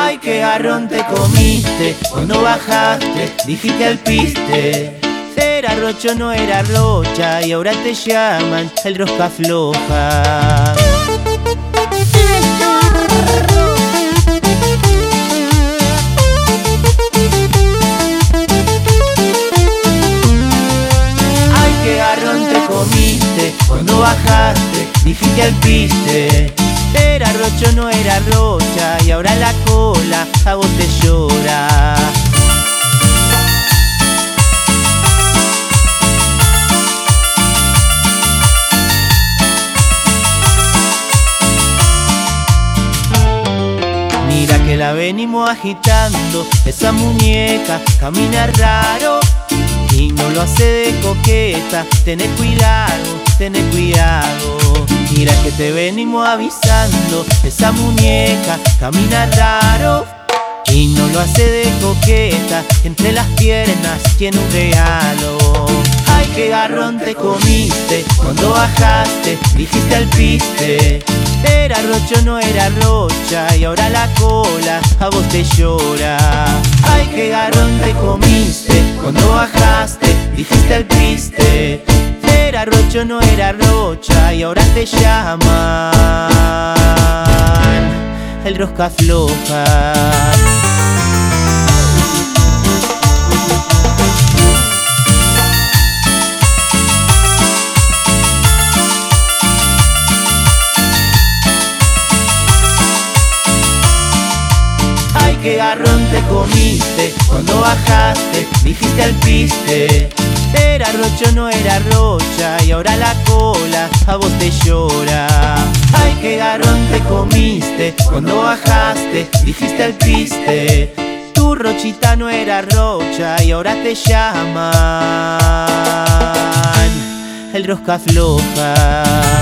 Ay, qué garrón te comiste cuando bajaste, dijiste al piste. Era Rocho, no era Rocha, y ahora te llaman el rosca floja. Ay, qué garrón te comiste cuando bajaste, dijiste al piste. Era Rocho, no era Rocha, y ahora la cola a vos te llora. Mira que la venimos agitando, esa muñeca camina raro y no lo hace de coqueta. Tené cuidado, tené cuidado. Mira que te venimos avisando, esa muñeca camina raro y no lo hace de coqueta. Entre las piernas tiene un regalo. Ay, qué garrón te comiste cuando bajaste, dijiste al piste. Era Rocho, no era Rocha, y ahora la cola a vos te llora. Ay, qué garrón te comiste cuando bajaste, dijiste al piste. Era Rocho, no era Rocha, y ahora te llaman el rosca floja. Qué garrón te comiste cuando bajaste, dijiste al piste. Era Rocho, no era Rocha, y ahora la cola a vos te llora. Ay, qué garrón te comiste cuando bajaste, dijiste al piste. Tu Rochita no era Rocha, y ahora te llaman el rosca floja.